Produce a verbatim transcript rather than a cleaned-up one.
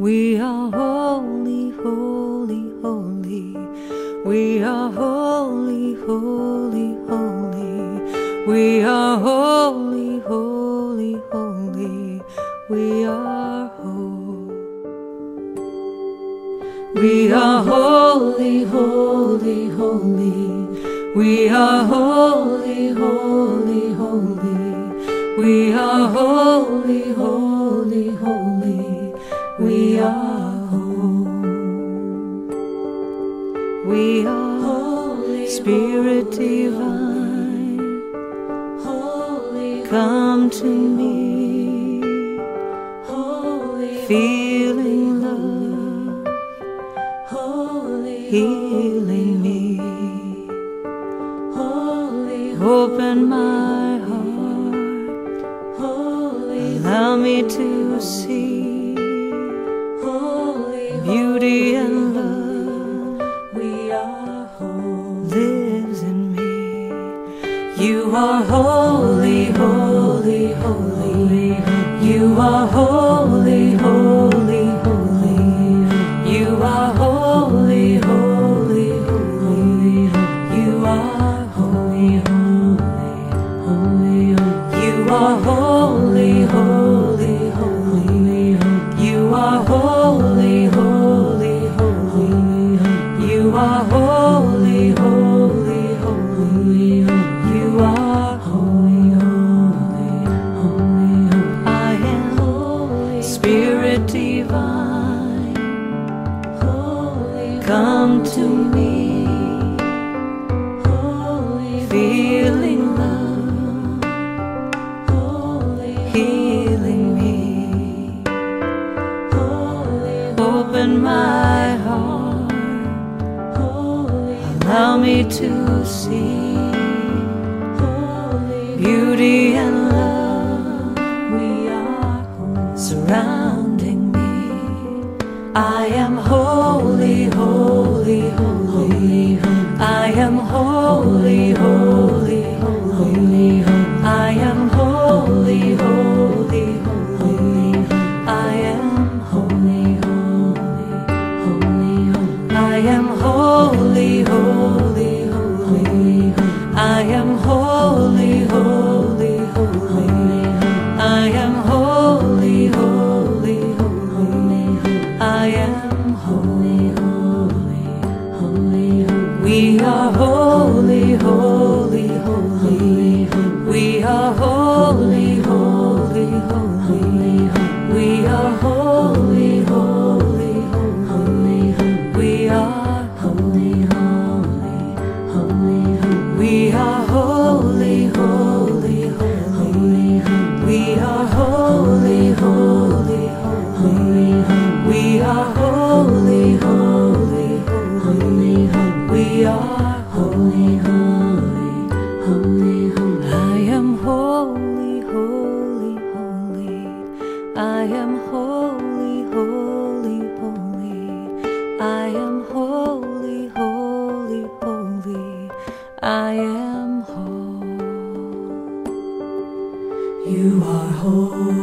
We are holy, holy, holy. We are holy, holy, holy. We are holy, holy, holy. We are holy. We are holy, holy, holy. We are holy, holy, holy. We are holy, holy, holy. We are holy. We are holy, Spirit divine. Holy, come to me. Holy, feeling love. Holy, healing me. Holy, open my heart. Holy, allow me to see beauty and love. We are holy, lives in me. You are holy, holy, holy. You are holy, holy, holy. You are holy, holy, holy. You are holy, holy, holy. You are holy, holy, holy. You are holy, holy. You are holy, holy, holy. You are holy, holy, holy. I am holy, Spirit divine. Holy, come to me. Holy, feeling love. Holy, healing me. Holy, open my heart. Allow me to see holy, beauty and love. We are holy, surrounding me. I am holy, holy, holy. I am holy, holy, holy. I am holy, holy, holy. I am holy, holy, holy. I am holy, holy, holy. I am holy, holy, holy. I am holy, holy, holy. I am holy, holy, holy. We are holy, holy, holy. We are holy, holy, holy. We are holy, holy, holy. We are holy, holy, holy. We are holy, holy, holy. We are holy, holy, holy. We are holy, holy, holy. We are holy, holy, holy, holy. I am holy, holy, holy. I am holy, holy, holy. I am holy, holy, holy. I am whole. You are holy.